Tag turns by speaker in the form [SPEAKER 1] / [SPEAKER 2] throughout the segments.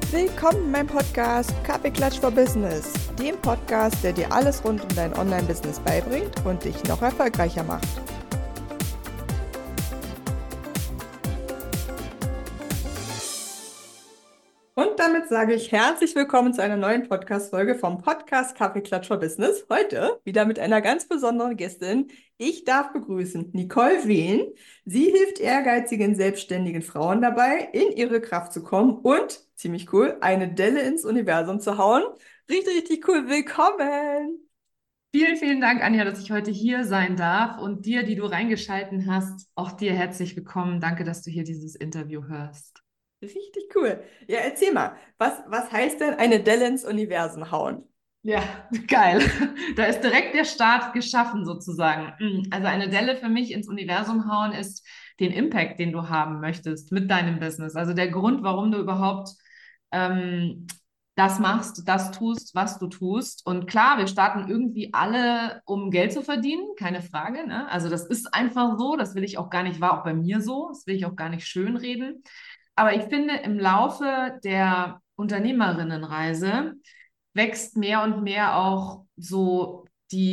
[SPEAKER 1] Willkommen in meinem Podcast Kaffeeklatsch for Business, dem Podcast, der dir alles rund um dein Online-Business beibringt und dich noch erfolgreicher macht. Und damit sage ich herzlich willkommen zu einer neuen Podcast-Folge vom Podcast Kaffeeklatsch for Business. Heute wieder mit einer ganz besonderen Gästin. Ich darf begrüßen Nicole Wehn. Sie hilft ehrgeizigen, selbstständigen Frauen dabei, in ihre Kraft zu kommen und, ziemlich cool, eine Delle ins Universum zu hauen. Richtig, richtig cool. Willkommen!
[SPEAKER 2] Vielen, vielen Dank, Anja, dass ich heute hier sein darf und dir, die du reingeschalten hast, auch dir herzlich willkommen. Danke, dass du hier dieses Interview hörst.
[SPEAKER 1] Richtig cool. Ja, erzähl mal, was heißt denn eine Delle ins Universum hauen?
[SPEAKER 2] Ja, geil. Da ist direkt der Start geschaffen sozusagen. Also eine Delle für mich ins Universum hauen ist den Impact, den du haben möchtest mit deinem Business. Also der Grund, warum du überhaupt das machst, das tust, was du tust. Und klar, wir starten irgendwie alle, um Geld zu verdienen, keine Frage, ne? Also das ist einfach so, das will ich auch gar nicht, war auch bei mir so, das will ich auch gar nicht schönreden. Aber ich finde, im Laufe der Unternehmerinnenreise wächst mehr und mehr auch so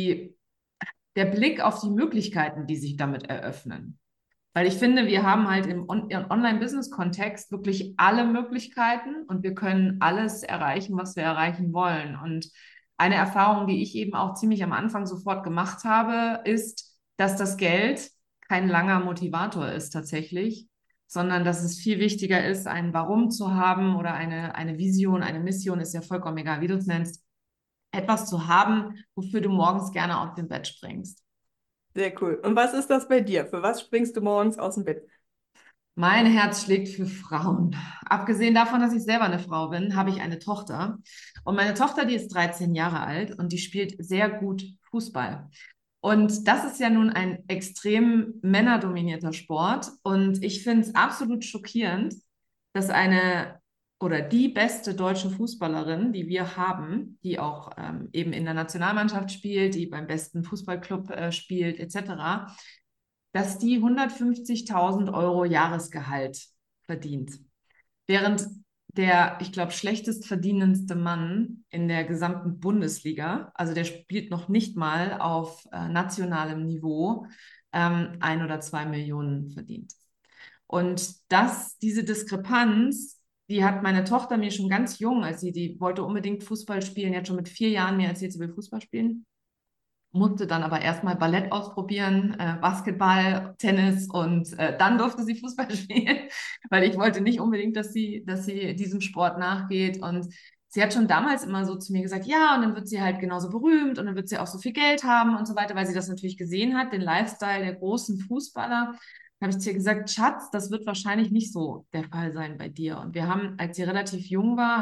[SPEAKER 2] der Blick auf die Möglichkeiten, die sich damit eröffnen. Weil ich finde, wir haben halt im Online-Business-Kontext wirklich alle Möglichkeiten und wir können alles erreichen, was wir erreichen wollen. Und eine Erfahrung, die ich eben auch ziemlich am Anfang sofort gemacht habe, ist, dass das Geld kein langer Motivator ist tatsächlich, sondern dass es viel wichtiger ist, ein Warum zu haben oder eine Vision, eine Mission, ist ja vollkommen egal, wie du es nennst, etwas zu haben, wofür du morgens gerne aus dem Bett springst.
[SPEAKER 1] Sehr cool. Und was ist das bei dir? Für was springst du morgens aus dem Bett?
[SPEAKER 2] Mein Herz schlägt für Frauen. Abgesehen davon, dass ich selber eine Frau bin, habe ich eine Tochter. Und meine Tochter, die ist 13 Jahre alt und die spielt sehr gut Fußball. Und das ist ja nun ein extrem männerdominierter Sport. Und ich finde es absolut schockierend, dass eine oder die beste deutsche Fußballerin, die wir haben, die auch eben in der Nationalmannschaft spielt, die beim besten Fußballclub spielt, etc., dass die 150.000 Euro Jahresgehalt verdient. Während der, ich glaube, schlechtest verdienendste Mann in der gesamten Bundesliga, also der spielt noch nicht mal auf nationalem Niveau, 1 oder 2 Millionen verdient. Und diese Diskrepanz, die hat meine Tochter mir schon ganz jung, als die wollte unbedingt Fußball spielen, jetzt schon mit 4 Jahren mir erzählt, sie will Fußball spielen, musste dann aber erstmal Ballett ausprobieren, Basketball, Tennis und dann durfte sie Fußball spielen, weil ich wollte nicht unbedingt, dass sie diesem Sport nachgeht. Und sie hat schon damals immer so zu mir gesagt, ja, und dann wird sie halt genauso berühmt und dann wird sie auch so viel Geld haben und so weiter, weil sie das natürlich gesehen hat, den Lifestyle der großen Fußballer. Da habe ich zu ihr gesagt, Schatz, das wird wahrscheinlich nicht so der Fall sein bei dir. Und wir haben, als sie relativ jung war,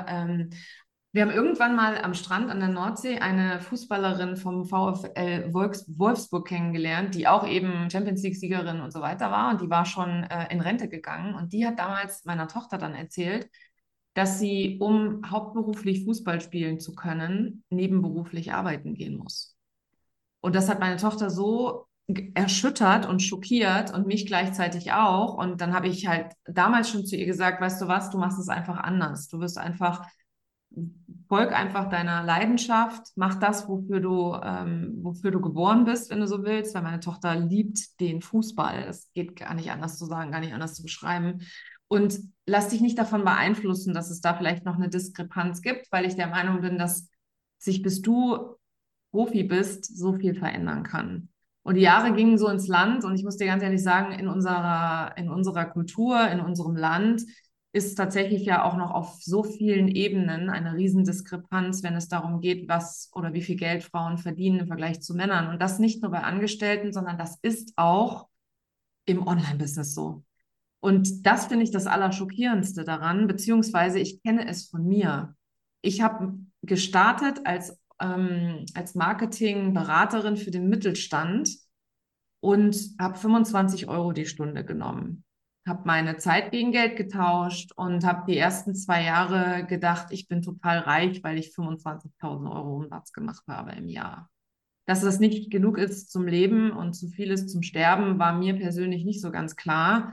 [SPEAKER 2] wir haben irgendwann mal am Strand an der Nordsee eine Fußballerin vom VfL Wolfsburg kennengelernt, die auch eben Champions League-Siegerin und so weiter war. Und die war schon in Rente gegangen. Und die hat damals meiner Tochter dann erzählt, dass sie, um hauptberuflich Fußball spielen zu können, nebenberuflich arbeiten gehen muss. Und das hat meine Tochter so erschüttert und schockiert und mich gleichzeitig auch. Und dann habe ich halt damals schon zu ihr gesagt, weißt du was, du machst es einfach anders. Du wirst einfach folg einfach deiner Leidenschaft, mach das, wofür du geboren bist, wenn du so willst, weil meine Tochter liebt den Fußball. Das geht gar nicht anders zu sagen, gar nicht anders zu beschreiben. Und lass dich nicht davon beeinflussen, dass es da vielleicht noch eine Diskrepanz gibt, weil ich der Meinung bin, dass sich, bis du Profi bist, so viel verändern kann. Und die Jahre gingen so ins Land und ich muss dir ganz ehrlich sagen, in unserer Kultur, in unserem Land ist tatsächlich ja auch noch auf so vielen Ebenen eine Riesendiskrepanz, wenn es darum geht, was oder wie viel Geld Frauen verdienen im Vergleich zu Männern. Und das nicht nur bei Angestellten, sondern das ist auch im Online-Business so. Und das finde ich das Allerschockierendste daran, beziehungsweise ich kenne es von mir. Ich habe gestartet als Marketingberaterin für den Mittelstand und habe 25 Euro die Stunde genommen. Habe meine Zeit gegen Geld getauscht und habe die ersten 2 Jahre gedacht, ich bin total reich, weil ich 25.000 Euro Umsatz gemacht habe im Jahr. Dass das nicht genug ist zum Leben und zu viel ist zum Sterben, war mir persönlich nicht so ganz klar.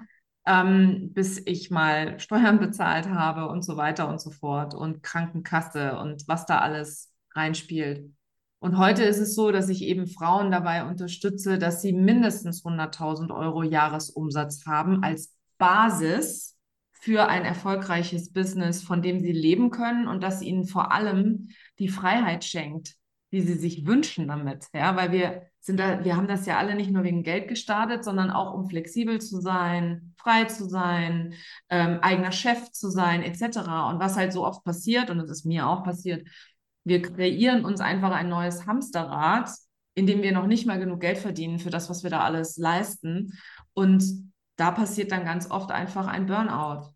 [SPEAKER 2] bis ich mal Steuern bezahlt habe und so weiter und so fort und Krankenkasse und was da alles reinspielt. Und heute ist es so, dass ich eben Frauen dabei unterstütze, dass sie mindestens 100.000 Euro Jahresumsatz haben als Basis für ein erfolgreiches Business, von dem sie leben können und das ihnen vor allem die Freiheit schenkt, die sie sich wünschen damit. Ja, weil wir haben das ja alle nicht nur wegen Geld gestartet, sondern auch um flexibel zu sein, frei zu sein, eigener Chef zu sein, etc. Und was halt so oft passiert, und das ist mir auch passiert, wir kreieren uns einfach ein neues Hamsterrad, in dem wir noch nicht mal genug Geld verdienen für das, was wir da alles leisten. Und da passiert dann ganz oft einfach ein Burnout.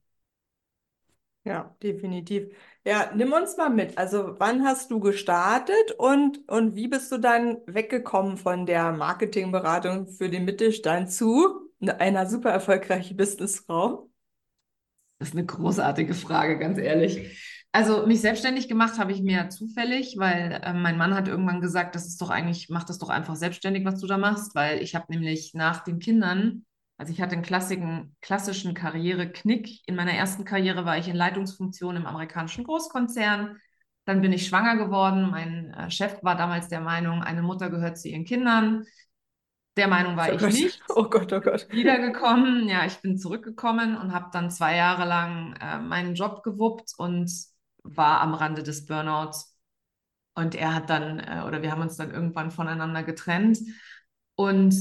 [SPEAKER 1] Ja, definitiv. Ja, nimm uns mal mit. Also, wann hast du gestartet und wie bist du dann weggekommen von der Marketingberatung für den Mittelstand zu einer super erfolgreichen Businessfrau?
[SPEAKER 2] Das ist eine großartige Frage, ganz ehrlich. Also mich selbstständig gemacht habe ich mir zufällig, weil mein Mann hat irgendwann gesagt, das ist doch eigentlich, mach das doch einfach selbstständig, was du da machst, weil ich habe nämlich nach den Kindern, also ich hatte einen klassischen Karriereknick. In meiner ersten Karriere war ich in Leitungsfunktion im amerikanischen Großkonzern. Dann bin ich schwanger geworden. Mein Chef war damals der Meinung, eine Mutter gehört zu ihren Kindern. Der Meinung war
[SPEAKER 1] Oh
[SPEAKER 2] ich
[SPEAKER 1] Gott,
[SPEAKER 2] nicht.
[SPEAKER 1] oh Gott, oh Gott.
[SPEAKER 2] Wiedergekommen. Ja, ich bin zurückgekommen und habe dann 2 Jahre lang meinen Job gewuppt und war am Rande des Burnouts. Und er hat dann, oder wir haben uns dann irgendwann voneinander getrennt. Und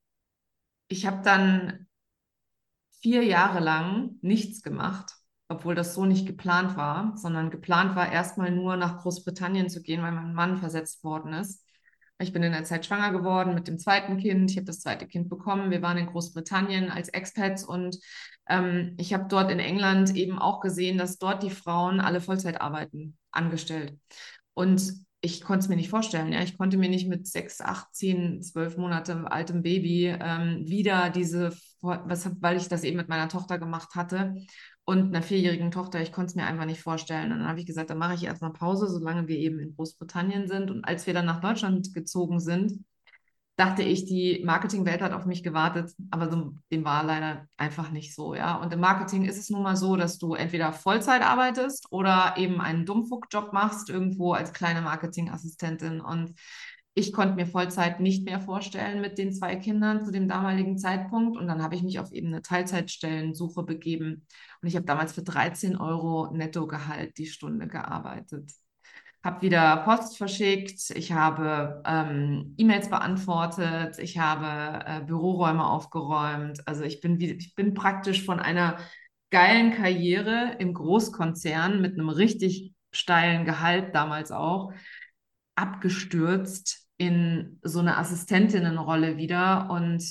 [SPEAKER 2] ich habe dann 4 Jahre lang nichts gemacht, obwohl das so nicht geplant war, sondern geplant war, erstmal nur nach Großbritannien zu gehen, weil mein Mann versetzt worden ist. Ich bin in der Zeit schwanger geworden mit dem zweiten Kind. Ich habe das zweite Kind bekommen. Wir waren in Großbritannien als Expats und ich habe dort in England eben auch gesehen, dass dort die Frauen alle Vollzeit arbeiten, angestellt. Und ich konnte es mir nicht vorstellen. Ja? Ich konnte mir nicht mit 6, 8, 10, 12 Monate altem Baby wieder weil ich das eben mit meiner Tochter gemacht hatte und einer 4-jährigen Tochter, ich konnte es mir einfach nicht vorstellen. Und dann habe ich gesagt, dann mache ich erstmal Pause, solange wir eben in Großbritannien sind. Und als wir dann nach Deutschland gezogen sind, dachte ich, die Marketingwelt hat auf mich gewartet, aber so, dem war leider einfach nicht so, ja. Und im Marketing ist es nun mal so, dass du entweder Vollzeit arbeitest oder eben einen Dummfuck-Job machst, irgendwo als kleine Marketingassistentin. Und ich konnte mir Vollzeit nicht mehr vorstellen mit den 2 Kindern zu dem damaligen Zeitpunkt. Und dann habe ich mich auf eben eine Teilzeitstellensuche begeben. Und ich habe damals für 13 Euro Nettogehalt die Stunde gearbeitet, habe wieder Post verschickt, ich habe E-Mails beantwortet, ich habe Büroräume aufgeräumt. Also ich bin praktisch von einer geilen Karriere im Großkonzern mit einem richtig steilen Gehalt damals auch abgestürzt in so eine Assistentinnenrolle wieder. Und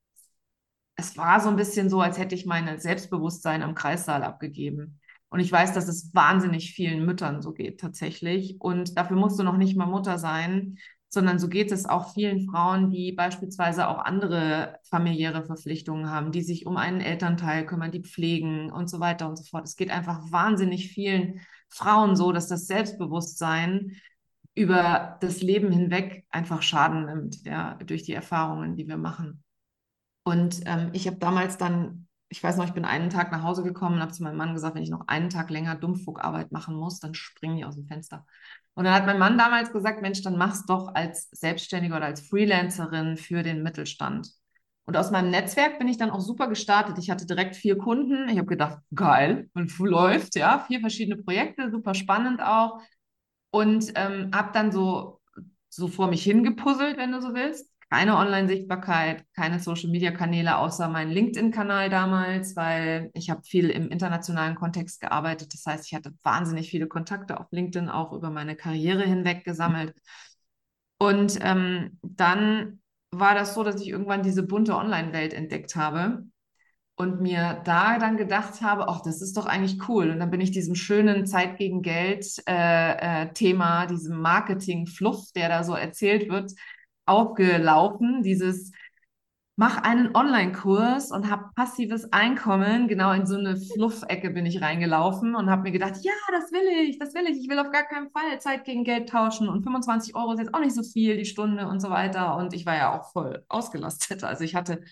[SPEAKER 2] es war so ein bisschen so, als hätte ich mein Selbstbewusstsein am Kreissaal abgegeben. Und ich weiß, dass es wahnsinnig vielen Müttern so geht tatsächlich. Und dafür musst du noch nicht mal Mutter sein, sondern so geht es auch vielen Frauen, die beispielsweise auch andere familiäre Verpflichtungen haben, die sich um einen Elternteil kümmern, die pflegen und so weiter und so fort. Es geht einfach wahnsinnig vielen Frauen so, dass das Selbstbewusstsein über das Leben hinweg einfach Schaden nimmt, ja, durch die Erfahrungen, die wir machen. Und ich habe damals dann, ich weiß noch, ich bin einen Tag nach Hause gekommen und habe zu meinem Mann gesagt, wenn ich noch einen Tag länger Dummfuckarbeit machen muss, dann springe ich aus dem Fenster. Und dann hat mein Mann damals gesagt, Mensch, dann mach's doch als Selbstständige oder als Freelancerin für den Mittelstand. Und aus meinem Netzwerk bin ich dann auch super gestartet. Ich hatte direkt 4 Kunden. Ich habe gedacht, geil, und läuft, ja, 4 verschiedene Projekte, super spannend auch. Und habe dann so vor mich hingepuzzelt, wenn du so willst. Keine Online-Sichtbarkeit, keine Social-Media-Kanäle außer meinen LinkedIn-Kanal damals, weil ich habe viel im internationalen Kontext gearbeitet. Das heißt, ich hatte wahnsinnig viele Kontakte auf LinkedIn auch über meine Karriere hinweg gesammelt. Und dann war das so, dass ich irgendwann diese bunte Online-Welt entdeckt habe und mir da dann gedacht habe, ach, das ist doch eigentlich cool. Und dann bin ich diesem schönen Zeit gegen Geld Thema, diesem Marketing-Fluff, der da so erzählt wird, aufgelaufen. Dieses mach einen Online-Kurs und hab passives Einkommen. Genau in so eine Fluff-Ecke bin ich reingelaufen und habe mir gedacht, ja, das will ich, das will ich. Ich will auf gar keinen Fall Zeit gegen Geld tauschen und 25 Euro ist jetzt auch nicht so viel die Stunde und so weiter. Und ich war ja auch voll ausgelastet. Also ich hatte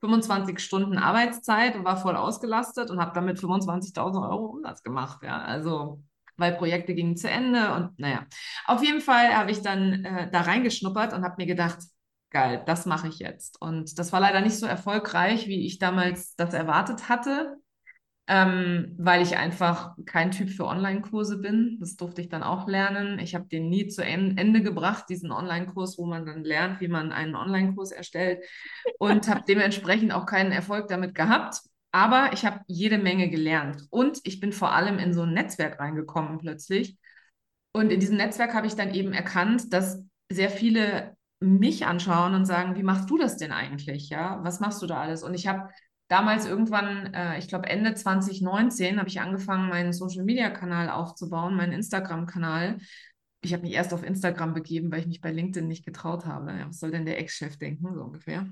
[SPEAKER 2] 25 Stunden Arbeitszeit und war voll ausgelastet und habe damit 25.000 Euro Umsatz gemacht. Ja, also weil Projekte gingen zu Ende und naja. Auf jeden Fall habe ich dann da reingeschnuppert und habe mir gedacht, geil, das mache ich jetzt. Und das war leider nicht so erfolgreich, wie ich damals das erwartet hatte, weil ich einfach kein Typ für Online-Kurse bin. Das durfte ich dann auch lernen. Ich habe den nie zu Ende gebracht, diesen Online-Kurs, wo man dann lernt, wie man einen Online-Kurs erstellt und habe dementsprechend auch keinen Erfolg damit gehabt. Aber ich habe jede Menge gelernt und ich bin vor allem in so ein Netzwerk reingekommen plötzlich. Und in diesem Netzwerk habe ich dann eben erkannt, dass sehr viele mich anschauen und sagen, wie machst du das denn eigentlich? Ja, was machst du da alles? Und ich habe damals irgendwann, ich glaube Ende 2019, habe ich angefangen, meinen Social-Media-Kanal aufzubauen, meinen Instagram-Kanal. Ich habe mich erst auf Instagram begeben, weil ich mich bei LinkedIn nicht getraut habe. Ja, was soll denn der Ex-Chef denken, so ungefähr?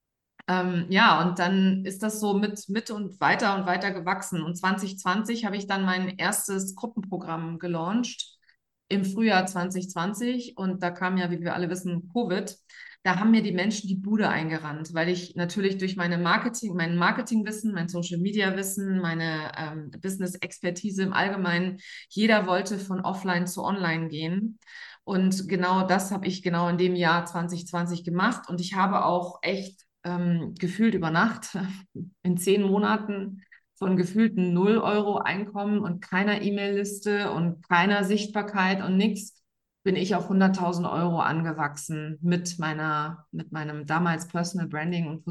[SPEAKER 2] Ja, und dann ist das so mit und weiter gewachsen. Und 2020 habe ich dann mein erstes Gruppenprogramm gelauncht im Frühjahr 2020. Und da kam ja, wie wir alle wissen, Covid. Da haben mir die Menschen die Bude eingerannt, weil ich natürlich durch mein Marketingwissen, mein Social-Media-Wissen, meine Business-Expertise im Allgemeinen, jeder wollte von offline zu online gehen. Und genau das habe ich genau in dem Jahr 2020 gemacht. Und ich habe auch echt gefühlt über Nacht in 10 Monaten von gefühlten 0 € Einkommen und keiner E-Mail-Liste und keiner Sichtbarkeit und nichts, bin ich auf 100.000 € angewachsen mit meinem damals Personal Branding und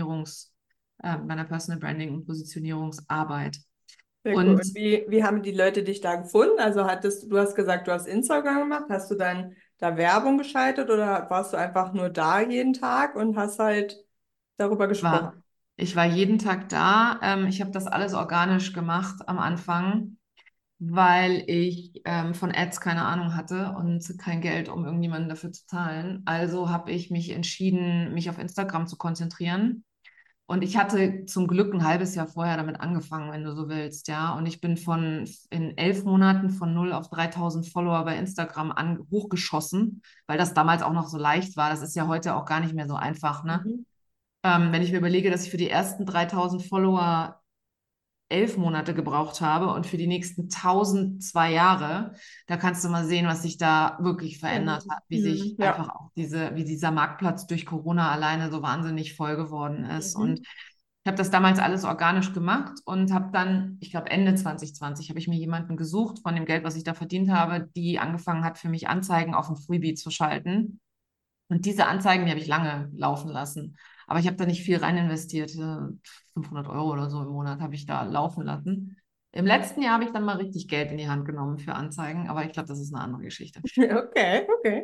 [SPEAKER 2] meiner Personal Branding und Positionierungsarbeit.
[SPEAKER 1] Sehr cool.
[SPEAKER 2] Und
[SPEAKER 1] Und wie haben die Leute dich da gefunden? Also du hast gesagt, du hast Instagram gemacht. Hast du dann da Werbung geschaltet oder warst du einfach nur da jeden Tag und hast halt darüber gesprochen?
[SPEAKER 2] war, ich war jeden Tag da. Ich habe das alles organisch gemacht am Anfang, weil ich von Ads keine Ahnung hatte und kein Geld, um irgendjemanden dafür zu zahlen. Also habe ich mich entschieden, mich auf Instagram zu konzentrieren. Und ich hatte zum Glück ein halbes Jahr vorher damit angefangen, wenn du so willst, ja. Und ich bin in 11 Monaten von 0 auf 3.000 Follower bei Instagram hochgeschossen, weil das damals auch noch so leicht war. Das ist ja heute auch gar nicht mehr so einfach, ne?
[SPEAKER 1] Mhm.
[SPEAKER 2] Wenn ich mir überlege, dass ich für die ersten 3.000 Follower 11 Monate gebraucht habe und für die nächsten 1.000 2 Jahre, da kannst du mal sehen, was sich da wirklich verändert hat, wie sich
[SPEAKER 1] Ja.
[SPEAKER 2] einfach auch wie dieser Marktplatz durch Corona alleine so wahnsinnig voll geworden ist. Und
[SPEAKER 1] Mhm.
[SPEAKER 2] ich habe das damals alles organisch gemacht und habe dann, ich glaube Ende 2020, habe ich mir jemanden gesucht von dem Geld, was ich da verdient habe, die angefangen hat, für mich Anzeigen auf dem Freebie zu schalten. Und diese Anzeigen, die habe ich lange laufen lassen. Aber ich habe da nicht viel rein investiert. 500 € oder so im Monat habe ich da laufen lassen. Im letzten Jahr habe ich dann mal richtig Geld in die Hand genommen für Anzeigen, aber ich glaube, das ist eine andere Geschichte.
[SPEAKER 1] Okay, okay.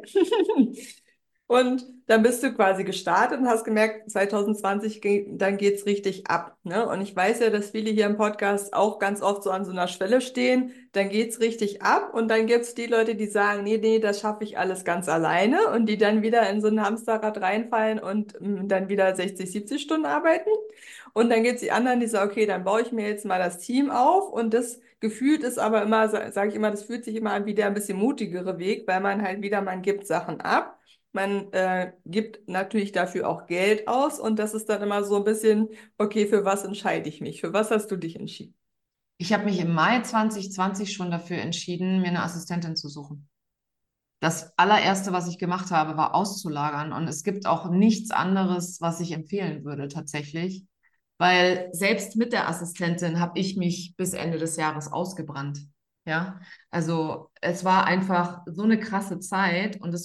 [SPEAKER 1] Und dann bist du quasi gestartet und hast gemerkt, 2020, dann geht's richtig ab, ne? Und ich weiß ja, dass viele hier im Podcast auch ganz oft so an so einer Schwelle stehen. Dann geht's richtig ab und dann gibt's die Leute, die sagen, nee, nee, das schaffe ich alles ganz alleine und die dann wieder in so ein Hamsterrad reinfallen und dann wieder 60, 70 Stunden arbeiten. Und dann gibt's die anderen, die sagen, okay, dann baue ich mir jetzt mal das Team auf und das gefühlt ist aber immer, sage ich immer, das fühlt sich immer an wie der ein bisschen mutigere Weg, weil man halt wieder, man gibt Sachen ab. Man gibt natürlich dafür auch Geld aus und das ist dann immer so ein bisschen, okay, für was entscheide ich mich? Für was hast du dich entschieden?
[SPEAKER 2] Ich habe mich im Mai 2020 schon dafür entschieden, mir eine Assistentin zu suchen. Das allererste, was ich gemacht habe, war auszulagern. Und es gibt auch nichts anderes, was ich empfehlen würde tatsächlich, weil selbst mit der Assistentin habe ich mich bis Ende des Jahres ausgebrannt. Ja, also es war einfach so eine krasse Zeit und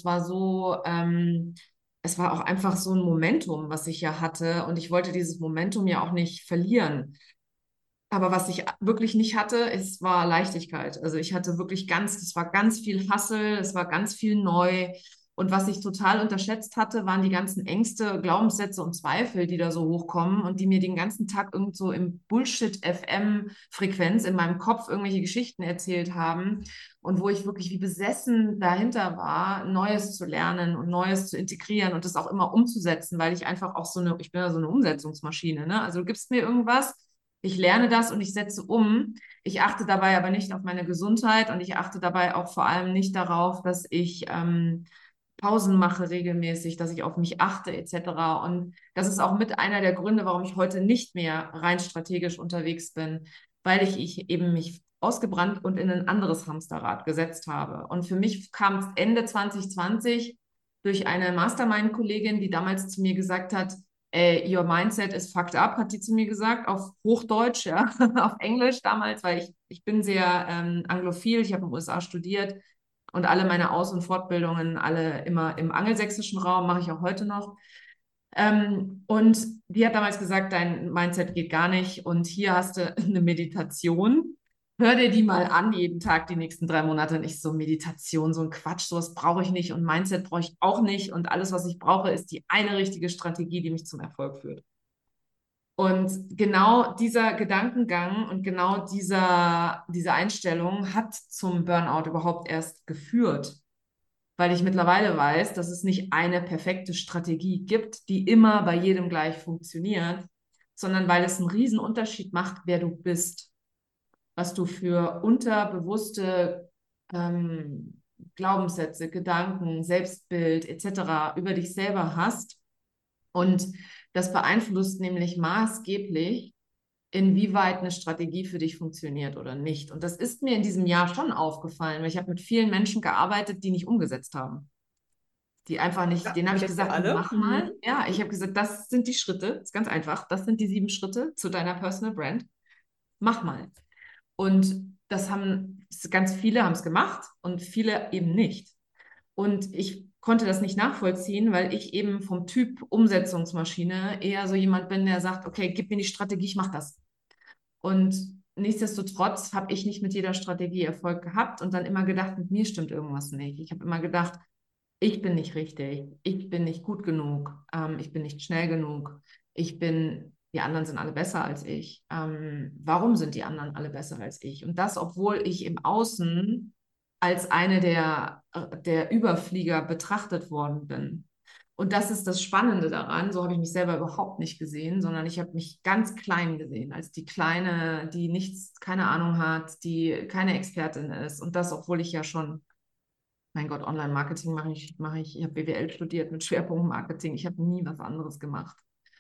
[SPEAKER 2] es war auch einfach so ein Momentum, was ich ja hatte und ich wollte dieses Momentum ja auch nicht verlieren. Aber was ich wirklich nicht hatte, es war Leichtigkeit. Also ich hatte wirklich es war ganz viel Hustle, es war ganz viel neu. Und was ich total unterschätzt hatte, waren die ganzen Ängste, Glaubenssätze und Zweifel, die da so hochkommen und die mir den ganzen Tag irgend so im Bullshit-FM-Frequenz in meinem Kopf irgendwelche Geschichten erzählt haben. Und wo ich wirklich wie besessen dahinter war, Neues zu lernen und Neues zu integrieren und das auch immer umzusetzen, weil ich einfach auch ich bin ja so eine Umsetzungsmaschine, ne? Also du gibst mir irgendwas, ich lerne das und ich setze um. Ich achte dabei aber nicht auf meine Gesundheit und ich achte dabei auch vor allem nicht darauf, dass ich Pausen mache regelmäßig, dass ich auf mich achte etc. Und das ist auch mit einer der Gründe, warum ich heute nicht mehr rein strategisch unterwegs bin, weil ich eben mich ausgebrannt und in ein anderes Hamsterrad gesetzt habe. Und für mich kam es Ende 2020 durch eine Mastermind-Kollegin, die damals zu mir gesagt hat, your mindset is fucked up, hat die zu mir gesagt, auf Hochdeutsch, ja, auf Englisch damals, weil ich bin sehr anglophil, ich habe in den USA studiert und alle meine Aus- und Fortbildungen, alle immer im angelsächsischen Raum, mache ich auch heute noch. Und die hat damals gesagt, dein Mindset geht gar nicht und hier hast du eine Meditation. Hör dir die mal an, jeden Tag die nächsten 3 Monate. Und ich so, Meditation, so ein Quatsch, sowas brauche ich nicht und Mindset brauche ich auch nicht. Und alles, was ich brauche, ist die eine richtige Strategie, die mich zum Erfolg führt. Und genau dieser Gedankengang und genau diese Einstellung hat zum Burnout überhaupt erst geführt, weil ich mittlerweile weiß, dass es nicht eine perfekte Strategie gibt, die immer bei jedem gleich funktioniert, sondern weil es einen riesen Unterschied macht, wer du bist, was du für unterbewusste Glaubenssätze, Gedanken, Selbstbild etc. über dich selber hast. Und das beeinflusst nämlich maßgeblich, inwieweit eine Strategie für dich funktioniert oder nicht. Und das ist mir in diesem Jahr schon aufgefallen, weil ich habe mit vielen Menschen gearbeitet, die nicht umgesetzt haben. Die einfach nicht,
[SPEAKER 1] Ja,
[SPEAKER 2] denen habe
[SPEAKER 1] wie
[SPEAKER 2] ich
[SPEAKER 1] das ja
[SPEAKER 2] gesagt,
[SPEAKER 1] alle.
[SPEAKER 2] mach
[SPEAKER 1] Mhm.
[SPEAKER 2] mal. Ja, ich habe gesagt, das sind die Schritte, ist ganz einfach. Das sind die 7 Schritte zu deiner Personal Brand. Mach mal. Und das haben ganz viele haben es gemacht und viele eben nicht. Und ich konnte das nicht nachvollziehen, weil ich eben vom Typ Umsetzungsmaschine eher so jemand bin, der sagt, okay, gib mir die Strategie, ich mache das. Und nichtsdestotrotz habe ich nicht mit jeder Strategie Erfolg gehabt und dann immer gedacht, mit mir stimmt irgendwas nicht. Ich habe immer gedacht, ich bin nicht richtig, ich bin nicht gut genug, ich bin nicht schnell genug, die anderen sind alle besser als ich. Warum sind die anderen alle besser als ich? Und das, obwohl ich im Außen als eine der Überflieger betrachtet worden bin. Und das ist das Spannende daran. So habe ich mich selber überhaupt nicht gesehen, sondern ich habe mich ganz klein gesehen, als die Kleine, die nichts, keine Ahnung hat, die keine Expertin ist. Und das, obwohl ich ja schon, mein Gott, Online-Marketing ich habe BWL studiert mit Schwerpunkt Marketing. Ich habe nie was anderes gemacht.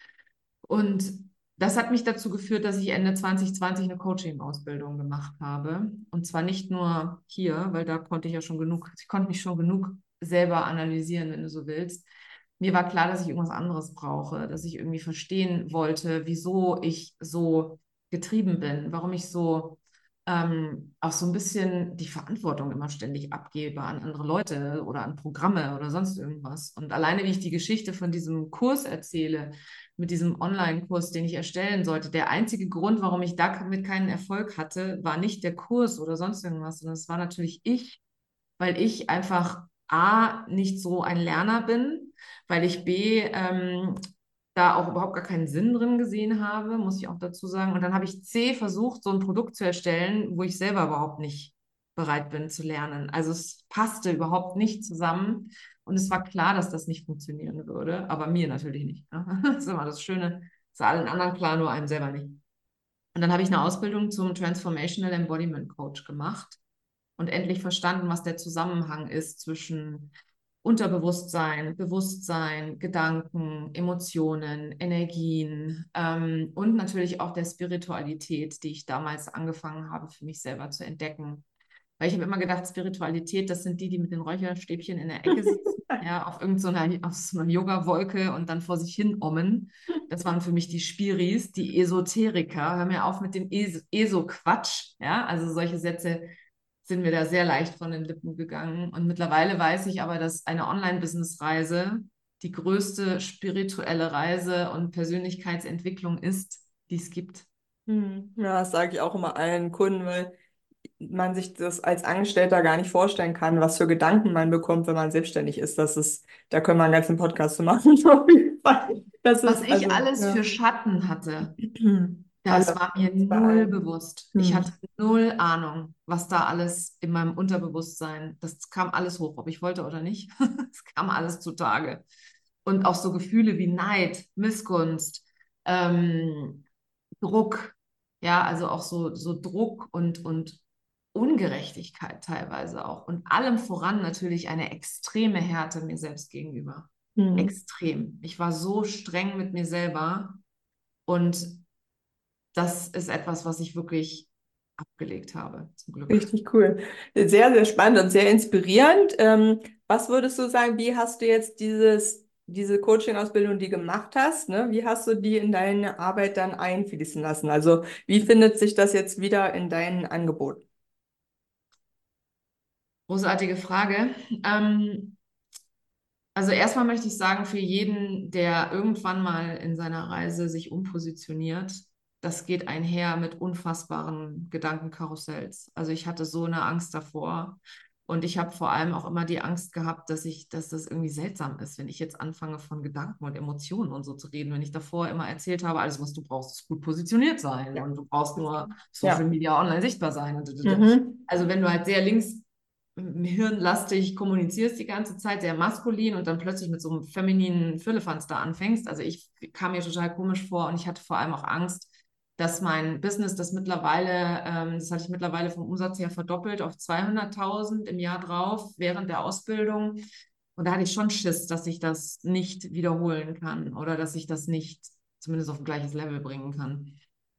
[SPEAKER 2] Und das hat mich dazu geführt, dass ich Ende 2020 eine Coaching-Ausbildung gemacht habe. Und zwar nicht nur hier, weil da konnte ich ja schon genug, ich konnte mich schon genug selber analysieren, wenn du so willst. Mir war klar, dass ich irgendwas anderes brauche, dass ich irgendwie verstehen wollte, wieso ich so getrieben bin, warum ich so auch so ein bisschen die Verantwortung immer ständig abgebe an andere Leute oder an Programme oder sonst irgendwas. Und alleine, wie ich die Geschichte von diesem Kurs erzähle, mit diesem Online-Kurs, den ich erstellen sollte, der einzige Grund, warum ich damit keinen Erfolg hatte, war nicht der Kurs oder sonst irgendwas, sondern es war natürlich ich, weil ich einfach A, nicht so ein Lerner bin, weil ich B, da auch überhaupt gar keinen Sinn drin gesehen habe, muss ich auch dazu sagen. Und dann habe ich C, versucht, so ein Produkt zu erstellen, wo ich selber überhaupt nicht bereit bin zu lernen. Also es passte überhaupt nicht zusammen. Und es war klar, dass das nicht funktionieren würde, aber mir natürlich nicht. Ne? Das ist immer das Schöne. Das ist allen anderen klar, nur einem selber nicht. Und dann habe ich eine Ausbildung zum Transformational Embodiment Coach gemacht und endlich verstanden, was der Zusammenhang ist zwischen Unterbewusstsein, Bewusstsein, Gedanken, Emotionen, Energien und natürlich auch der Spiritualität, die ich damals angefangen habe, für mich selber zu entdecken. Weil ich habe immer gedacht, Spiritualität, das sind die, die mit den Räucherstäbchen in der Ecke sitzen, ja, auf so einer Yoga-Wolke und dann vor sich hin ommen. Das waren für mich die Spiris, die Esoteriker. Hör mir auf mit dem ESO-Quatsch, ja, also solche Sätze sind mir da sehr leicht von den Lippen gegangen. Und mittlerweile weiß ich aber, dass eine Online-Business-Reise die größte spirituelle Reise und Persönlichkeitsentwicklung ist, die es gibt.
[SPEAKER 1] Ja, das sage ich auch immer allen Kunden, weil man sich das als Angestellter gar nicht vorstellen kann, was für Gedanken man bekommt, wenn man selbstständig ist. Da können wir einen ganzen Podcast zu machen. Auf jeden Fall. Das
[SPEAKER 2] Was
[SPEAKER 1] ist,
[SPEAKER 2] ich
[SPEAKER 1] also,
[SPEAKER 2] alles für
[SPEAKER 1] ja.
[SPEAKER 2] Schatten hatte, das
[SPEAKER 1] Alle,
[SPEAKER 2] war mir
[SPEAKER 1] bei
[SPEAKER 2] null
[SPEAKER 1] allen.
[SPEAKER 2] bewusst. Ich
[SPEAKER 1] Hm.
[SPEAKER 2] hatte null Ahnung, was da alles in meinem Unterbewusstsein, das kam alles hoch, ob ich wollte oder nicht. Es kam alles zutage. Und auch so Gefühle wie Neid, Missgunst, ähm, Druck, ja, also auch so Druck und Ungerechtigkeit teilweise auch und allem voran natürlich eine extreme Härte mir selbst gegenüber.
[SPEAKER 1] Hm.
[SPEAKER 2] Extrem. Ich war so streng mit mir selber und das ist etwas, was ich wirklich abgelegt habe, zum Glück.
[SPEAKER 1] Richtig cool. Sehr, sehr spannend und sehr inspirierend. Was würdest du sagen, wie hast du jetzt diese Coaching-Ausbildung, die du gemacht hast, ne? Wie hast du die in deine Arbeit dann einfließen lassen? Also wie findet sich das jetzt wieder in deinen Angeboten?
[SPEAKER 2] Großartige Frage. Also erstmal möchte ich sagen, für jeden, der irgendwann mal in seiner Reise sich umpositioniert, das geht einher mit unfassbaren Gedankenkarussells. Also ich hatte so eine Angst davor. Und ich habe vor allem auch immer die Angst gehabt, dass das irgendwie seltsam ist, wenn ich jetzt anfange, von Gedanken und Emotionen und so zu reden. Wenn ich davor immer erzählt habe, alles, was du brauchst, ist gut positioniert sein
[SPEAKER 1] Ja.
[SPEAKER 2] und du brauchst nur Social
[SPEAKER 1] Ja.
[SPEAKER 2] Media online sichtbar sein.
[SPEAKER 1] Mhm.
[SPEAKER 2] Also wenn du halt sehr links hirnlastig kommunizierst die ganze Zeit, sehr maskulin und dann plötzlich mit so einem femininen Firlefanz da anfängst. Also ich kam mir total komisch vor und ich hatte vor allem auch Angst, dass mein Business das hatte ich mittlerweile vom Umsatz her verdoppelt auf 200.000 im Jahr drauf während der Ausbildung. Und da hatte ich schon Schiss, dass ich das nicht wiederholen kann oder dass ich das nicht zumindest auf ein gleiches Level bringen kann.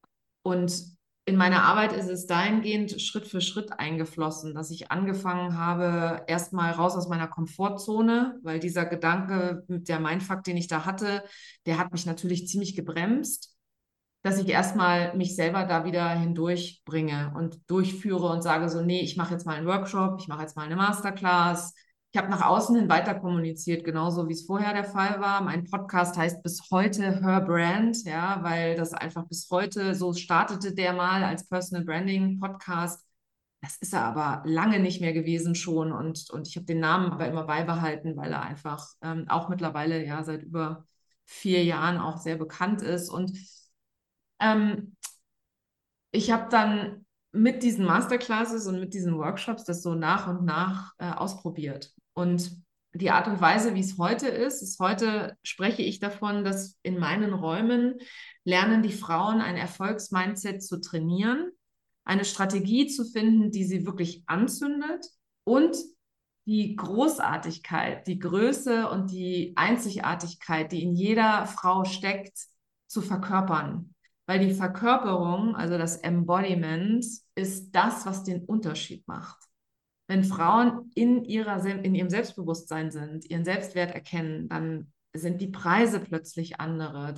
[SPEAKER 2] Und in meiner Arbeit ist es dahingehend Schritt für Schritt eingeflossen, dass ich angefangen habe, erstmal raus aus meiner Komfortzone, weil dieser Gedanke mit der Mindfuck, den ich da hatte, der hat mich natürlich ziemlich gebremst, dass ich erstmal mich selber da wieder hindurch bringe und durchführe und sage so, nee, ich mache jetzt mal einen Workshop, ich mache jetzt mal eine Masterclass. Ich habe nach außen hin weiter kommuniziert, genauso wie es vorher der Fall war. Mein Podcast heißt bis heute Her Brand, ja, weil das einfach bis heute, so startete der mal als Personal Branding Podcast. Das ist er aber lange nicht mehr gewesen schon und ich habe den Namen aber immer beibehalten, weil er einfach auch mittlerweile ja seit über 4 Jahren auch sehr bekannt ist und ähm, ich habe dann mit diesen Masterclasses und mit diesen Workshops das so nach und nach ausprobiert. Und die Art und Weise, wie es heute ist heute spreche ich davon, dass in meinen Räumen lernen die Frauen ein Erfolgsmindset zu trainieren, eine Strategie zu finden, die sie wirklich anzündet und die Großartigkeit, die Größe und die Einzigartigkeit, die in jeder Frau steckt, zu verkörpern. Weil die Verkörperung, also das Embodiment, ist das, was den Unterschied macht. Wenn Frauen in ihrem Selbstbewusstsein sind, ihren Selbstwert erkennen, dann sind die Preise plötzlich andere,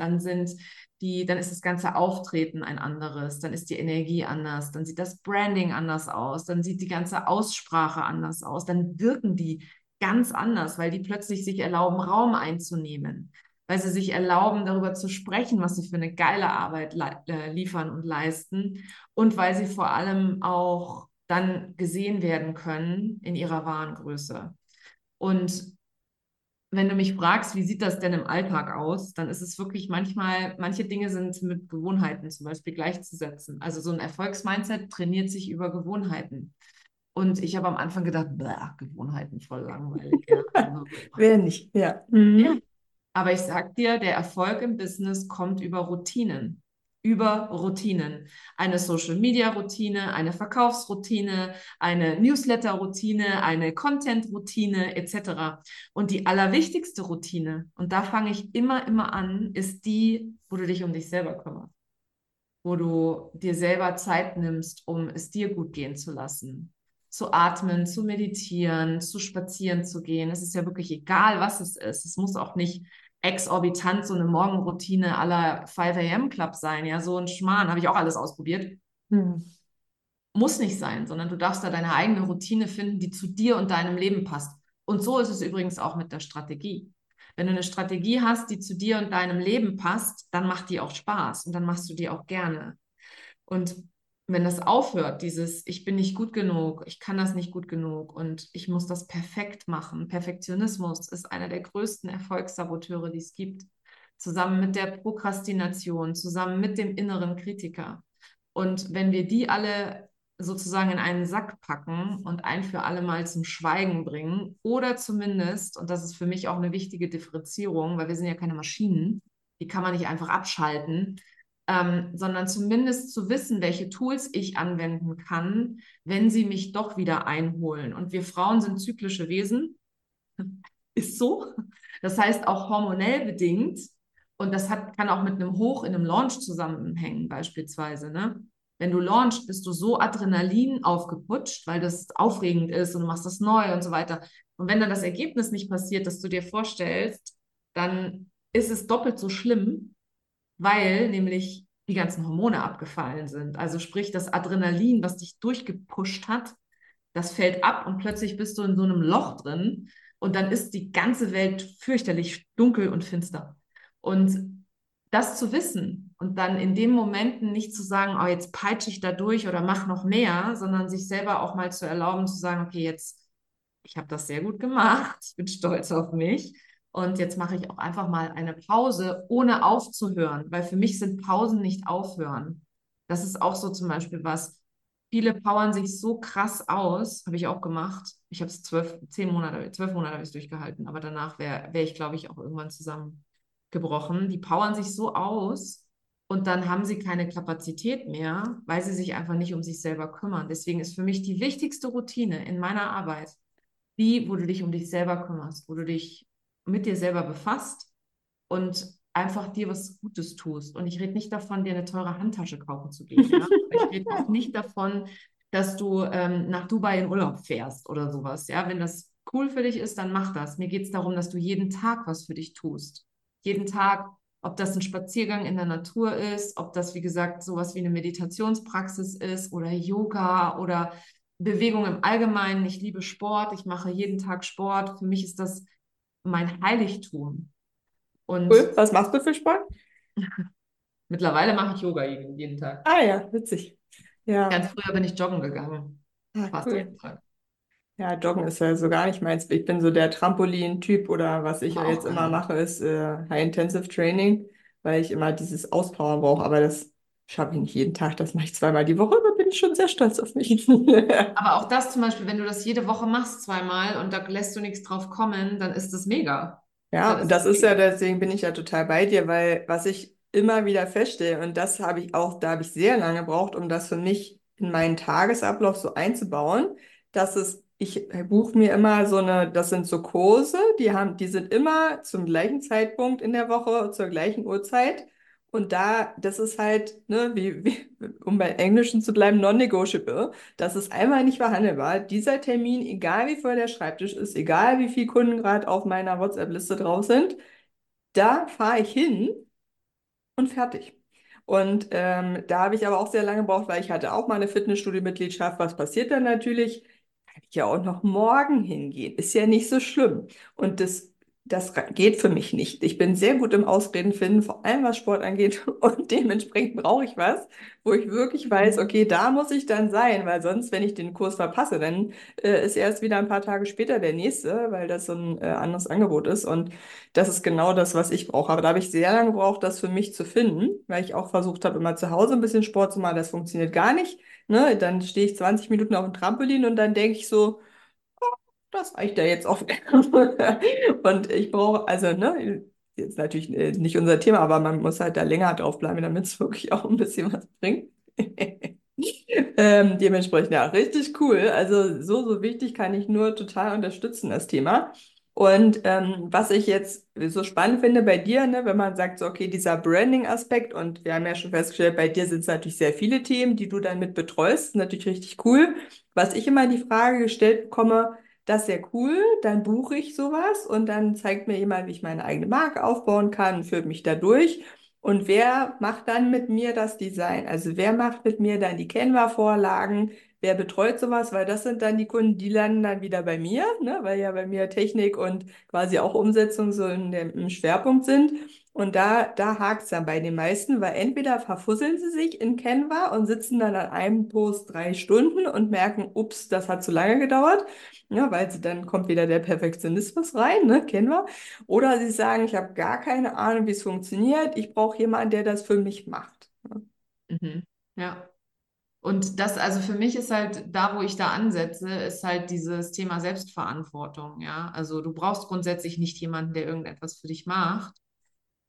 [SPEAKER 2] dann ist das ganze Auftreten ein anderes, dann ist die Energie anders, dann sieht das Branding anders aus, dann sieht die ganze Aussprache anders aus, dann wirken die ganz anders, weil die plötzlich sich erlauben, Raum einzunehmen, weil sie sich erlauben, darüber zu sprechen, was sie für eine geile Arbeit liefern und leisten und weil sie vor allem auch dann gesehen werden können in ihrer wahren Größe. Und wenn du mich fragst, wie sieht das denn im Alltag aus, dann ist es wirklich manchmal, manche Dinge sind mit Gewohnheiten zum Beispiel gleichzusetzen. Also so ein Erfolgsmindset trainiert sich über Gewohnheiten. Und ich habe am Anfang gedacht, Gewohnheiten voll langweilig. Ja. Also,
[SPEAKER 1] Wer nicht? Ja.
[SPEAKER 2] ja,
[SPEAKER 1] Mhm.
[SPEAKER 2] aber ich sag dir, der Erfolg im Business kommt über Routinen. Über Routinen. Eine Social-Media-Routine, eine Verkaufsroutine, eine Newsletter-Routine, eine Content-Routine etc. Und die allerwichtigste Routine, und da fange ich immer an, ist die, wo du dich um dich selber kümmerst, wo du dir selber Zeit nimmst, um es dir gut gehen zu lassen. Zu atmen, zu meditieren, zu spazieren zu gehen. Es ist ja wirklich egal, was es ist. Es muss auch nicht exorbitant so eine Morgenroutine à la 5 a.m. Club sein. Ja, so ein Schmarrn, habe ich auch alles ausprobiert.
[SPEAKER 1] Mhm.
[SPEAKER 2] Muss nicht sein, sondern du darfst da deine eigene Routine finden, die zu dir und deinem Leben passt. Und so ist es übrigens auch mit der Strategie. Wenn du eine Strategie hast, die zu dir und deinem Leben passt, dann macht die auch Spaß und dann machst du die auch gerne. Und wenn das aufhört, dieses Ich bin nicht gut genug, ich kann das nicht gut genug und ich muss das perfekt machen. Perfektionismus ist einer der größten Erfolgssaboteure, die es gibt. Zusammen mit der Prokrastination, zusammen mit dem inneren Kritiker. Und wenn wir die alle sozusagen in einen Sack packen und ein für alle Mal zum Schweigen bringen oder zumindest, und das ist für mich auch eine wichtige Differenzierung, weil wir sind ja keine Maschinen, die kann man nicht einfach abschalten, sondern zumindest zu wissen, welche Tools ich anwenden kann, wenn sie mich doch wieder einholen. Und wir Frauen sind zyklische Wesen, ist so. Das heißt auch hormonell bedingt. Und das kann auch mit einem Hoch in einem Launch zusammenhängen, beispielsweise. Ne? Wenn du launchst, bist du so Adrenalin aufgeputscht, weil das aufregend ist und du machst das neu und so weiter. Und wenn dann das Ergebnis nicht passiert, das du dir vorstellst, dann ist es doppelt so schlimm, weil nämlich die ganzen Hormone abgefallen sind. Also sprich, das Adrenalin, was dich durchgepusht hat, das fällt ab und plötzlich bist du in so einem Loch drin und dann ist die ganze Welt fürchterlich dunkel und finster. Und das zu wissen und dann in den Momenten nicht zu sagen, oh, jetzt peitsche ich da durch oder mach noch mehr, sondern sich selber auch mal zu erlauben, zu sagen, okay, jetzt, ich habe das sehr gut gemacht, ich bin stolz auf mich. Und jetzt mache ich auch einfach mal eine Pause, ohne aufzuhören, weil für mich sind Pausen nicht aufhören. Das ist auch so zum Beispiel was. Viele powern sich so krass aus, habe ich auch gemacht. Ich habe es 12 Monate habe ich es durchgehalten, aber danach wär ich, glaube ich, auch irgendwann zusammengebrochen. Die powern sich so aus und dann haben sie keine Kapazität mehr, weil sie sich einfach nicht um sich selber kümmern. Deswegen ist für mich die wichtigste Routine in meiner Arbeit die, wo du dich um dich selber kümmerst, wo du dich mit dir selber befasst und einfach dir was Gutes tust. Und ich rede nicht davon, dir eine teure Handtasche kaufen zu gehen. Ja? Ich rede auch nicht davon, dass du nach Dubai in Urlaub fährst oder sowas. Ja? Wenn das cool für dich ist, dann mach das. Mir geht es darum, dass du jeden Tag was für dich tust. Jeden Tag, ob das ein Spaziergang in der Natur ist, ob das, wie gesagt, sowas wie eine Meditationspraxis ist oder Yoga oder Bewegung im Allgemeinen. Ich liebe Sport. Ich mache jeden Tag Sport. Für mich ist das mein Heiligtum. Und
[SPEAKER 1] Cool. Was machst du für Sport?
[SPEAKER 2] mittlerweile mache ich Yoga jeden Tag.
[SPEAKER 1] Ah ja, witzig. Ja,
[SPEAKER 2] Ganz früher bin ich joggen gegangen. Fast
[SPEAKER 1] cool.
[SPEAKER 2] jeden Tag.
[SPEAKER 1] Ja, Joggen ist ja so gar nicht meins. Ich bin so der Trampolin-Typ oder was ich ja
[SPEAKER 2] Aber auch
[SPEAKER 1] jetzt immer
[SPEAKER 2] geil.
[SPEAKER 1] mache, ist High-Intensive Training, weil ich immer dieses Auspowern brauche. Aber das schaffe ich nicht jeden Tag. Das mache ich zweimal die Woche. Da bin ich schon sehr stolz auf mich.
[SPEAKER 2] Aber auch das zum Beispiel, wenn du das jede Woche machst, zweimal und da lässt du nichts drauf kommen, dann ist das mega.
[SPEAKER 1] Ja,
[SPEAKER 2] Dann
[SPEAKER 1] und
[SPEAKER 2] ist
[SPEAKER 1] das
[SPEAKER 2] das
[SPEAKER 1] ist ja,
[SPEAKER 2] mega.
[SPEAKER 1] deswegen bin ich ja total bei dir, weil was ich immer wieder feststelle, und das habe ich auch, da habe ich sehr lange gebraucht, um das für mich in meinen Tagesablauf so einzubauen, dass ich buche mir immer so das sind so Kurse, die sind immer zum gleichen Zeitpunkt in der Woche, zur gleichen Uhrzeit. Und das ist halt, ne, um bei Englischen zu bleiben, non-negotiable. Das ist einmal nicht verhandelbar. Dieser Termin, egal wie voll der Schreibtisch ist, egal wie viele Kunden gerade auf meiner WhatsApp-Liste drauf sind, da fahre ich hin und fertig. Und da habe ich aber auch sehr lange gebraucht, weil ich hatte auch mal eine Fitnessstudio-Mitgliedschaft. Was passiert dann natürlich? Kann ich ja auch noch morgen hingehen. Ist ja nicht so schlimm. Und das geht für mich nicht. Ich bin sehr gut im Ausreden finden, vor allem was Sport angeht. Und dementsprechend brauche ich was, wo ich wirklich weiß,
[SPEAKER 2] Mhm.
[SPEAKER 1] okay, da muss ich dann sein, weil sonst, wenn ich den Kurs verpasse, dann ist erst wieder ein paar Tage später der nächste, weil das so ein anderes Angebot ist. Und das ist genau das, was ich brauche. Aber da habe ich sehr lange gebraucht, das für mich zu finden, weil ich auch versucht habe, immer zu Hause ein bisschen Sport zu machen. Das funktioniert gar nicht. Ne? Dann stehe ich 20 Minuten auf dem Trampolin und dann denke ich so, das reicht ja jetzt auch. Und ich brauche, also, ne, jetzt natürlich nicht unser Thema, aber man muss halt da länger drauf bleiben, damit es wirklich auch ein bisschen was bringt. Dementsprechend, ja, richtig cool. Also so wichtig, kann ich nur total unterstützen, das Thema. Und was ich jetzt so spannend finde bei dir, ne, wenn man sagt, so, okay, dieser Branding-Aspekt, und wir haben ja schon festgestellt, bei dir sind es natürlich sehr viele Themen, die du dann mit betreust, natürlich richtig cool. Was ich immer in die Frage gestellt bekomme, das ist ja cool, dann buche ich sowas und dann zeigt mir jemand, wie ich meine eigene Marke aufbauen kann, führt mich da durch. Und wer macht dann mit mir das Design? Also wer macht mit mir dann die Canva-Vorlagen? Wer betreut sowas? Weil das sind dann die Kunden, die landen dann wieder bei mir, ne? Weil ja bei mir Technik und quasi auch Umsetzung so im Schwerpunkt sind. Und da hakt es dann bei den meisten, weil entweder verfusseln sie sich in Canva und sitzen dann an einem Post 3 Stunden und merken, ups, das hat zu lange gedauert. Ja, weil dann kommt wieder der Perfektionismus rein, ne? Kennen wir. Oder sie sagen, ich habe gar keine Ahnung, wie es funktioniert. Ich brauche jemanden, der das für mich macht.
[SPEAKER 2] Mhm. Ja. Und das, also für mich ist halt da, wo ich da ansetze, ist halt dieses Thema Selbstverantwortung, ja. Also du brauchst grundsätzlich nicht jemanden, der irgendetwas für dich macht,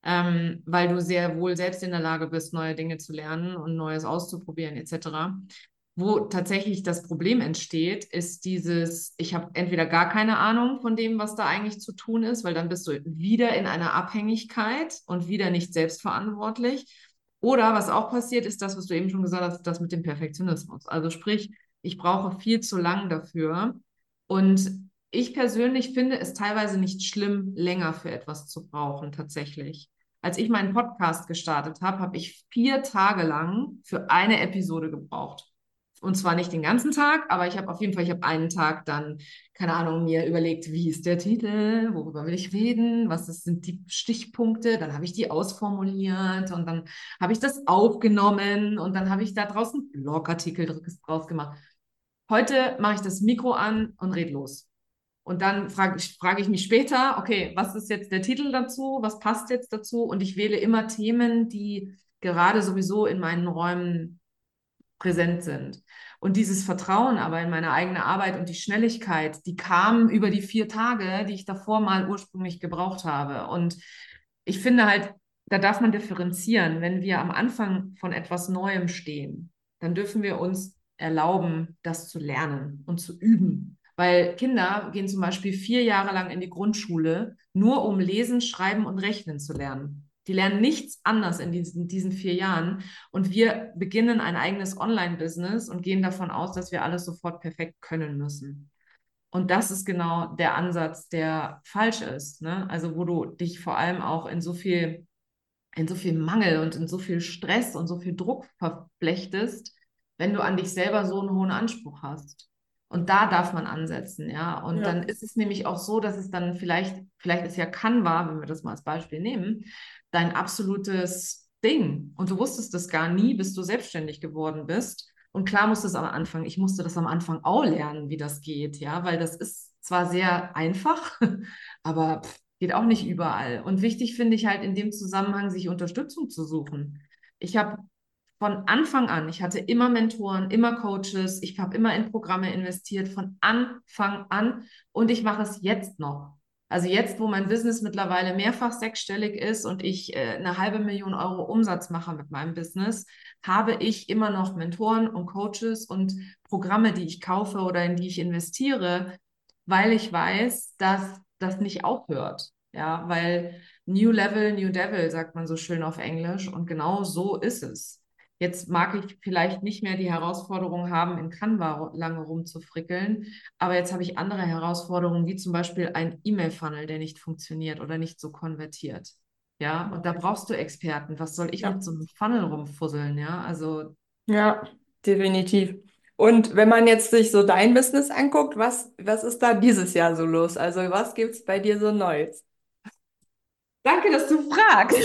[SPEAKER 2] weil du sehr wohl selbst in der Lage bist, neue Dinge zu lernen und Neues auszuprobieren etc. Wo tatsächlich das Problem entsteht, ist dieses, ich habe entweder gar keine Ahnung von dem, was da eigentlich zu tun ist, weil dann bist du wieder in einer Abhängigkeit und wieder nicht selbstverantwortlich. Oder was auch passiert, ist das, was du eben schon gesagt hast, das mit dem Perfektionismus. Also sprich, ich brauche viel zu lang dafür. Und ich persönlich finde es teilweise nicht schlimm, länger für etwas zu brauchen, tatsächlich. Als ich meinen Podcast gestartet habe, habe ich 4 Tage lang für eine Episode gebraucht. Und zwar nicht den ganzen Tag, aber ich habe auf jeden Fall, ich habe einen Tag dann, keine Ahnung, mir überlegt, wie ist der Titel, worüber will ich reden, sind die Stichpunkte, dann habe ich die ausformuliert und dann habe ich das aufgenommen und dann habe ich da draußen einen Blogartikel draus gemacht. Heute mache ich das Mikro an und red los. Und dann frage ich mich später, okay, was ist jetzt der Titel dazu? Was passt jetzt dazu? Und ich wähle immer Themen, die gerade sowieso in meinen Räumen präsent sind. Und dieses Vertrauen aber in meine eigene Arbeit und die Schnelligkeit, die kam über die 4 Tage, die ich davor mal ursprünglich gebraucht habe. Und ich finde halt, da darf man differenzieren. Wenn wir am Anfang von etwas Neuem stehen, dann dürfen wir uns erlauben, das zu lernen und zu üben. Weil Kinder gehen zum Beispiel 4 Jahre lang in die Grundschule, nur um lesen, schreiben und rechnen zu lernen. Die lernen nichts anderes in diesen 4 Jahren. Und wir beginnen ein eigenes Online-Business und gehen davon aus, dass wir alles sofort perfekt können müssen. Und das ist genau der Ansatz, der falsch ist, ne? Also wo du dich vor allem auch in so viel Mangel und in so viel Stress und so viel Druck verflechtest, wenn du an dich selber so einen hohen Anspruch hast. Und da darf man ansetzen, ja. Und
[SPEAKER 1] Ja.
[SPEAKER 2] dann ist es nämlich auch so, dass es dann vielleicht ist ja Canva, wenn wir das mal als Beispiel nehmen, dein absolutes Ding. Und du wusstest das gar nie, bis du selbstständig geworden bist. Und klar ich musste das am Anfang auch lernen, wie das geht, ja, weil das ist zwar sehr einfach, aber geht auch nicht überall. Und wichtig finde ich halt in dem Zusammenhang, sich Unterstützung zu suchen. Ich habe von Anfang an, ich hatte immer Mentoren, immer Coaches, ich habe immer in Programme investiert, von Anfang an und ich mache es jetzt noch. Also jetzt, wo mein Business mittlerweile mehrfach sechsstellig ist und ich 500.000 Euro Umsatz mache mit meinem Business, habe ich immer noch Mentoren und Coaches und Programme, die ich kaufe oder in die ich investiere, weil ich weiß, dass das nicht aufhört. Ja, weil New Level, New Devil, sagt man so schön auf Englisch. Und genau so ist es. Jetzt mag ich vielleicht nicht mehr die Herausforderung haben, in Canva lange rumzufrickeln, aber jetzt habe ich andere Herausforderungen, wie zum Beispiel ein E-Mail-Funnel, der nicht funktioniert oder nicht so konvertiert. Ja, und da brauchst du Experten. Was soll ich
[SPEAKER 1] Ja.
[SPEAKER 2] mit so einem Funnel rumfusseln? Ja, also
[SPEAKER 1] Ja, definitiv. Und wenn man jetzt sich so dein Business anguckt, was ist da dieses Jahr so los? Also was gibt's bei dir so Neues?
[SPEAKER 2] danke, dass du fragst.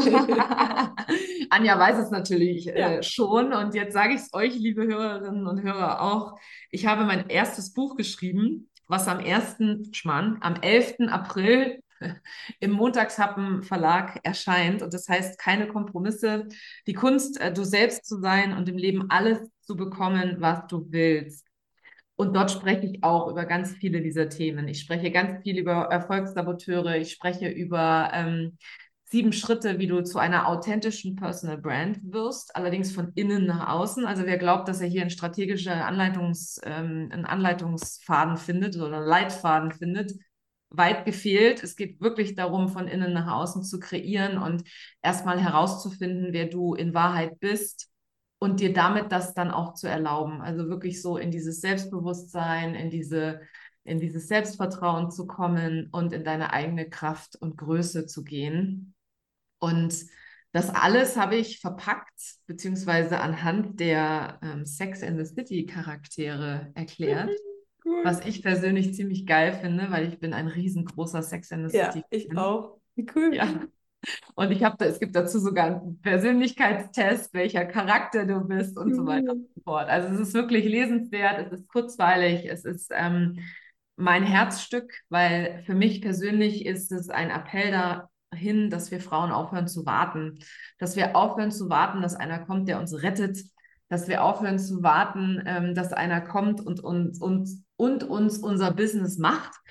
[SPEAKER 2] Anja weiß es natürlich
[SPEAKER 1] Ja.
[SPEAKER 2] schon und jetzt sage ich es euch, liebe Hörerinnen und Hörer, auch. Ich habe mein erstes Buch geschrieben, was am 11. April im Montagshappen Verlag erscheint. Und das heißt, keine Kompromisse, die Kunst, du selbst zu sein und im Leben alles zu bekommen, was du willst. Und dort spreche ich auch über ganz viele dieser Themen. Ich spreche ganz viel über Erfolgssaboteure. Ich spreche über 7 Schritte, wie du zu einer authentischen Personal Brand wirst, allerdings von innen nach außen. Also wer glaubt, dass er hier einen Anleitungsfaden findet oder einen Leitfaden findet, weit gefehlt. Es geht wirklich darum, von innen nach außen zu kreieren und erstmal herauszufinden, wer du in Wahrheit bist und dir damit das dann auch zu erlauben. Also wirklich so in dieses Selbstbewusstsein, in dieses Selbstvertrauen zu kommen und in deine eigene Kraft und Größe zu gehen. Und das alles habe ich verpackt, beziehungsweise anhand der Sex and the City Charaktere erklärt,
[SPEAKER 1] Cool.
[SPEAKER 2] was ich persönlich ziemlich geil finde, weil ich bin ein riesengroßer Sex and the
[SPEAKER 1] Ja,
[SPEAKER 2] City
[SPEAKER 1] ich
[SPEAKER 2] Fan.
[SPEAKER 1] auch. Wie cool.
[SPEAKER 2] Ja. Und es gibt dazu sogar einen Persönlichkeitstest, welcher Charakter du bist und so weiter und
[SPEAKER 1] Cool.
[SPEAKER 2] so fort. Also es ist wirklich lesenswert, es ist kurzweilig, es ist mein Herzstück, weil für mich persönlich ist es ein Appell dahin, dass wir Frauen aufhören zu warten, dass wir aufhören zu warten, dass einer kommt, der uns rettet, dass wir aufhören zu warten, dass einer kommt und uns unser Business macht,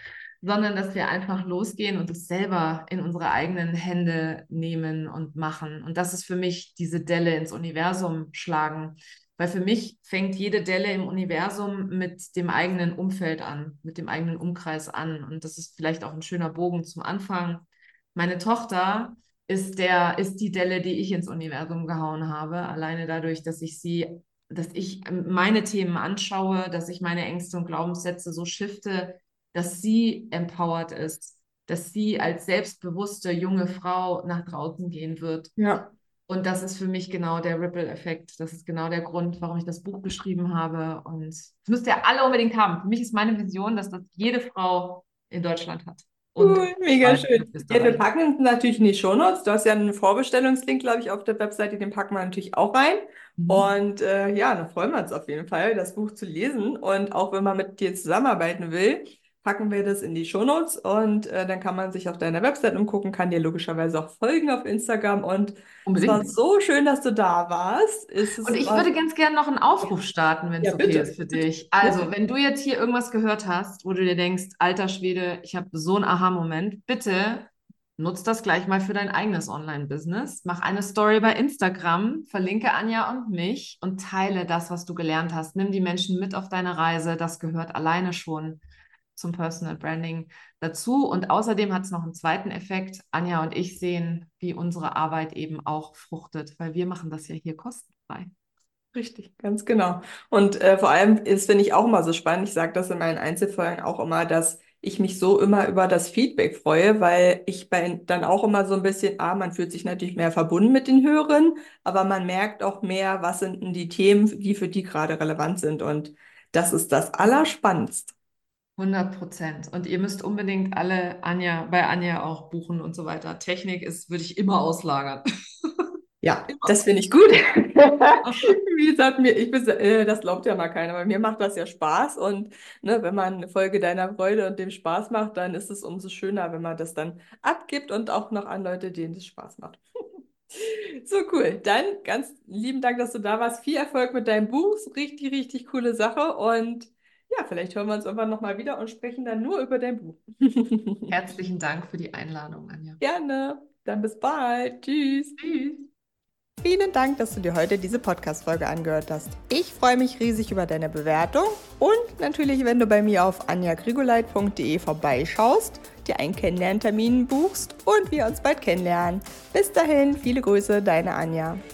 [SPEAKER 2] sondern dass wir einfach losgehen und es selber in unsere eigenen Hände nehmen und machen. Und das ist für mich diese Delle ins Universum schlagen. Weil für mich fängt jede Delle im Universum mit dem eigenen Umfeld an, mit dem eigenen Umkreis an. Und das ist vielleicht auch ein schöner Bogen zum Anfang. Meine Tochter ist die Delle, die ich ins Universum gehauen habe, alleine dadurch, dass ich meine Themen anschaue, dass ich meine Ängste und Glaubenssätze so shifte, dass sie empowered ist, dass sie als selbstbewusste junge Frau nach draußen gehen wird.
[SPEAKER 1] Ja.
[SPEAKER 2] Und das ist für mich genau der Ripple-Effekt. Das ist genau der Grund, warum ich das Buch geschrieben habe. Und das müsst ihr alle unbedingt haben. Für mich ist meine Vision, dass das jede Frau in Deutschland hat. Und
[SPEAKER 1] Cool, mega
[SPEAKER 2] bald in
[SPEAKER 1] schön. Ja, wir
[SPEAKER 2] Österreich.
[SPEAKER 1] packen es natürlich in die Shownotes. Du hast ja einen Vorbestellungslink, glaube ich, auf der Webseite, den packen wir natürlich auch rein.
[SPEAKER 2] Mhm.
[SPEAKER 1] Und ja, da freuen wir uns auf jeden Fall, das Buch zu lesen. Und auch wenn man mit dir zusammenarbeiten will, packen wir das in die Shownotes und dann kann man sich auf deiner Website umgucken, kann dir logischerweise auch folgen auf Instagram. Und es war
[SPEAKER 2] Unbedingt.
[SPEAKER 1] so schön, dass du da warst.
[SPEAKER 2] Und ich
[SPEAKER 1] War,
[SPEAKER 2] würde ganz gerne noch einen Aufruf starten, wenn
[SPEAKER 1] ja,
[SPEAKER 2] es okay
[SPEAKER 1] bitte,
[SPEAKER 2] ist für
[SPEAKER 1] bitte.
[SPEAKER 2] dich.
[SPEAKER 1] Ja.
[SPEAKER 2] Also, wenn du jetzt hier irgendwas gehört hast, wo du dir denkst, alter Schwede, ich habe so einen Aha-Moment, bitte nutz das gleich mal für dein eigenes Online-Business. Mach eine Story bei Instagram, verlinke Anja und mich und teile das, was du gelernt hast. Nimm die Menschen mit auf deine Reise. Das gehört alleine schon zum Personal Branding dazu. Und außerdem hat es noch einen zweiten Effekt. Anja und ich sehen, wie unsere Arbeit eben auch fruchtet, weil wir machen das ja hier kostenfrei.
[SPEAKER 1] Richtig, ganz genau. Und vor allem ist, finde ich, auch immer so spannend. Ich sage das in meinen Einzelfolgen auch immer, dass ich mich so immer über das Feedback freue, weil ich dann auch immer so ein bisschen, man fühlt sich natürlich mehr verbunden mit den Hörern, aber man merkt auch mehr, was sind denn die Themen, die für die gerade relevant sind. Und das ist das Allerspannendste.
[SPEAKER 2] 100%. Und ihr müsst unbedingt alle bei Anja auch buchen und so weiter. Technik würde ich immer auslagern.
[SPEAKER 1] Ja,
[SPEAKER 2] Immer.
[SPEAKER 1] das finde ich gut. Wie gesagt, das glaubt ja mal keiner, aber mir macht das ja Spaß und ne, wenn man eine Folge deiner Freude und dem Spaß macht, dann ist es umso schöner, wenn man das dann abgibt und auch noch an Leute, denen es Spaß macht. So cool. Dann ganz lieben Dank, dass du da warst. Viel Erfolg mit deinem Buch. Ist richtig, richtig coole Sache und ja, vielleicht hören wir uns irgendwann nochmal wieder und sprechen dann nur über dein Buch.
[SPEAKER 2] Herzlichen Dank für die Einladung, Anja.
[SPEAKER 1] Gerne. Dann bis bald. Tschüss.
[SPEAKER 2] Tschüss.
[SPEAKER 1] Vielen Dank, dass du dir heute diese Podcast-Folge angehört hast. Ich freue mich riesig über deine Bewertung und natürlich, wenn du bei mir auf anjagrigoleit.de vorbeischaust, dir einen Kennenlerntermin buchst und wir uns bald kennenlernen. Bis dahin, viele Grüße, deine Anja.